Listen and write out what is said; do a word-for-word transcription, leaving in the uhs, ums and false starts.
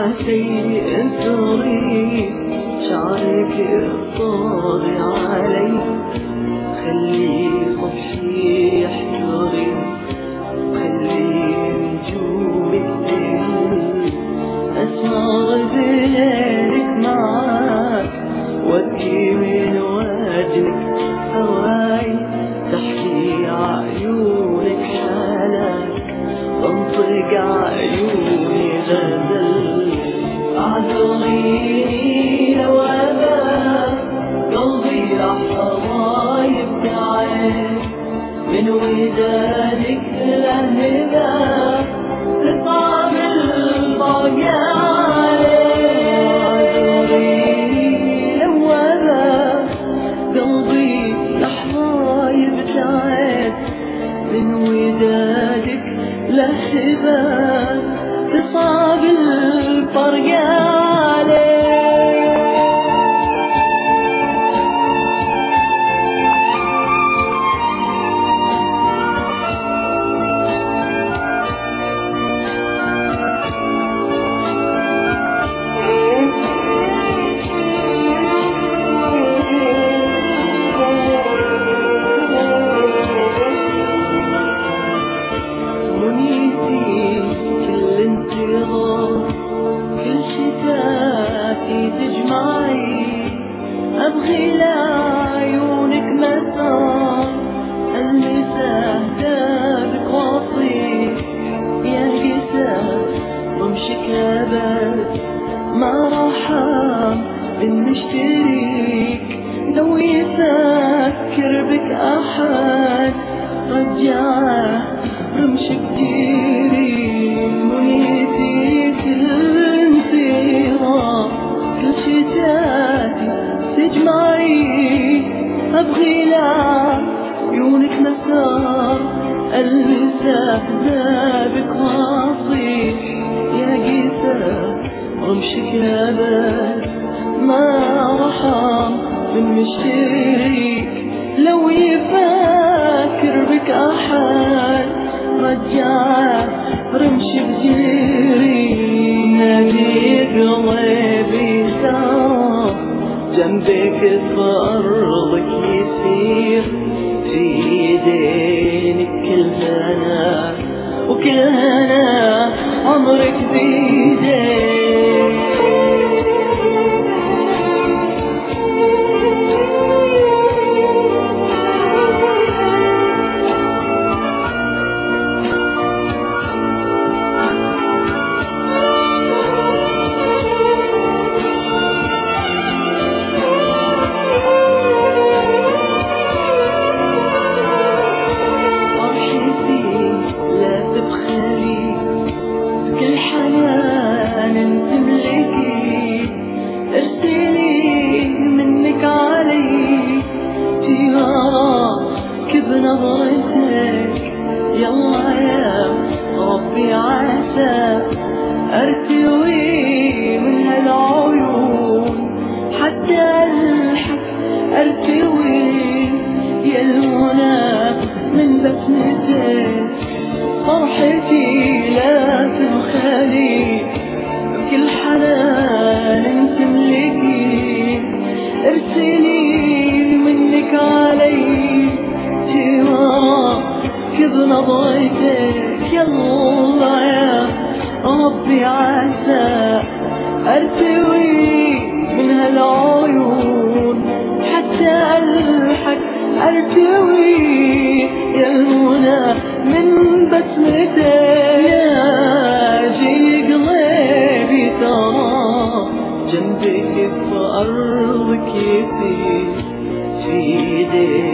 عسي انثري شعرك يطغي علي، خلي صبحي يحتري، خلي نجومك تهل، اسمر بليلك معاك وابكي من وجهك هواي، تحكي عيونك حالك تنطق عيوني غزل. اعذريني لو ابى قلبي راح يبتعد من ودادك لهبه تصعب البقاء عليه. اعذريني لو ابى قلبي راح يبتعد من ودادك لهبه تصعب الفرق عليه. أبغي لعيونك مسار ألمسه دابك واصيح، يا قساه وامشك أبد ما رحم بنشتريك، لو يفكر بك أحد رجعه رمشك ديري. منيتي كل انفراق كل شتاتي تجمعي، أبغي لعيونك مسار ألمسه ذابك واصيح، يا قساه رمشك أبد ما رحم من مشتريك، لو يفكر بك أحد رجعه رمش بجيري. نبي قلبي سار جنبك في أرضك يسير، في يدينك كل هنا وكل هنا عمرك بيديك. بنظرتك يلا يا ربي عسى ارتوي من هالعيون، حتى الحق ارتوي يا المنى من بسمتك. فرحتي لا تنخلي بكل حنان تملكي، ارسلي منك علي بنظرتك يلا يا ربي عسى ارتوي من هالعيون، حتى الحق ارتوي يا المنى من بسمتك. يا جي قلبي ترى جنبك في أرضك يسير، في يديك